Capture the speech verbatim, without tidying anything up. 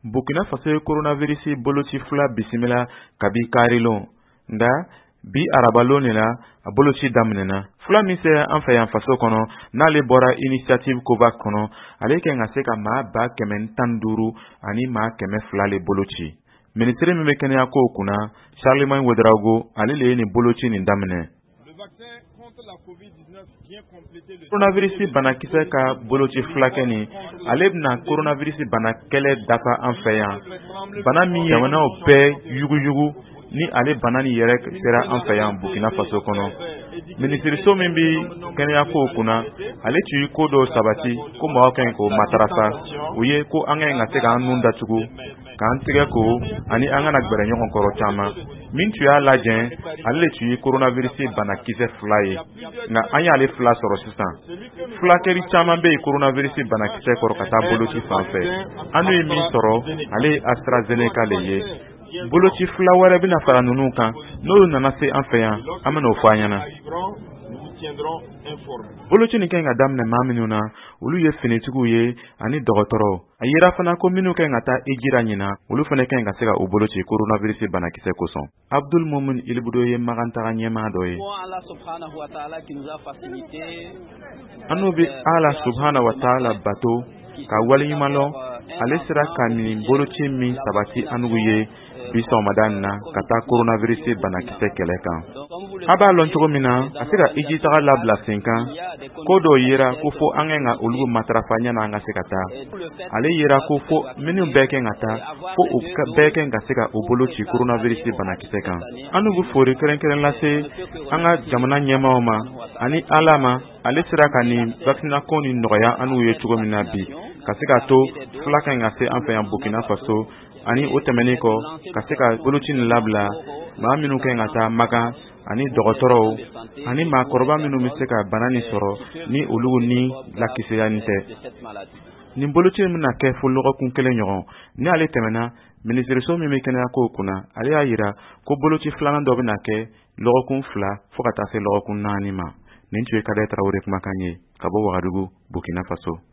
Burkina Faso ye coronavirus boloci fila bisimila kabi karilon nda bi arabalon la a boloci daminɛna. Fila min se an fɛ yan faso kɔnɔ n'ale bɔra initiative COVAX kɔnɔ ale kɛ ka se ka maa ba kɛmɛ tan duuru ani maa kɛmɛ fila le boloci. Ministre min bɛ kɛnɛya kow kunna Charlemagne Ouedraogo ale le ye nin boloci nin daminɛ. Coronavirus banakisɛ ka boloci fulakɛ nin ale bɛna coronavirus bana kɛlɛ dafa an fɛ yan. Bana min jamanaw bɛɛ yuguyugu ni ale bana ni yɛrɛ sera an fɛ yan Burkina Faso kɔnɔ. Minisiriso min bɛ kɛnɛya kow kunna ale tun ye ko dɔw sabati ko mɔgɔw ka ɲi k'o matarafa u ye ko an ka ɲi ka se k'an nun datugu k'an tigɛ ko ani an kana gbɛrɛ ɲɔgɔn kɔrɔ caman. Min tun y'a lajɛ ale le tun ye coronavirus banakisɛ fila ye nka an y'ale fila sɔrɔ sisan. Fulakɛri caman bɛ yen coronavirus banakisɛ kɔrɔ ka taa boloci fan fɛ. An n'u ye min sɔrɔ ale ye AstraZeneca le ye. Boloci fila wɛrɛ bɛna fara ninnu kan n'olu nana se an fɛ yan an bɛna o fɔ an ɲɛna. Boloci nin kan ka daminɛ maa minnu na olu ye finitigiw ye ani dɔgɔtɔrɔw. A yera fana ko minnu kan ka taa Ijira ɲina olu fana kan ka se ka o boloci coronavirus banakisɛ kosɔn. Abdul Mumin Ilibudo ye magantaga ɲɛmaa dɔ ye. An n'u bɛ Ala subhanahu wa ta'ala bato ka waleɲuman lɔn ale sera ka nin boloci min sabati an n'u ye bi sɔgɔmada na ka taa coronavirus banakisɛ kɛlɛ kan. A b'a lɔn cogo min na a se ka Iji taga labila sen kan ko dɔw yera ko fo an ka olu matarafa ɲana an ka se ka taa. Ale yera ko fo minnu bɛɛ kɛ ka taa fo u bɛɛ kɛ ka se ka o boloci coronavirus banakisɛ kan. An n'u bɛ fori kɛrɛnkɛrɛn lase an ka jamana ɲɛmaaw ma ani Ala ma ale sera ka nin vaccinako ni nɔgɔya an n'u ye cogo min na bi ka se ka to fila kan ka se an fɛ yan Burkina Faso ani o tɛmɛnen kɔ ka se ka boloci nin labila maa minnu kan ka taa Magan ani dɔgɔtɔrɔw ani maakɔrɔba minnu bɛ se ka bana nin sɔrɔ ni olu ni lakiseyani tɛ. Nin boloci min bɛna kɛ fo lɔgɔkun kelen ɲɔgɔn ni ale tɛmɛna minisiriso min bɛ kɛnɛya kow kunna ale y'a yira ko boloci filanan dɔ bɛna kɛ lɔgɔkun fila fo ka taa se lɔgɔkun naani ma. Nin tun ye Kade Tarawele kumakan ye ka bɔ Wagadugu, Burkina Faso.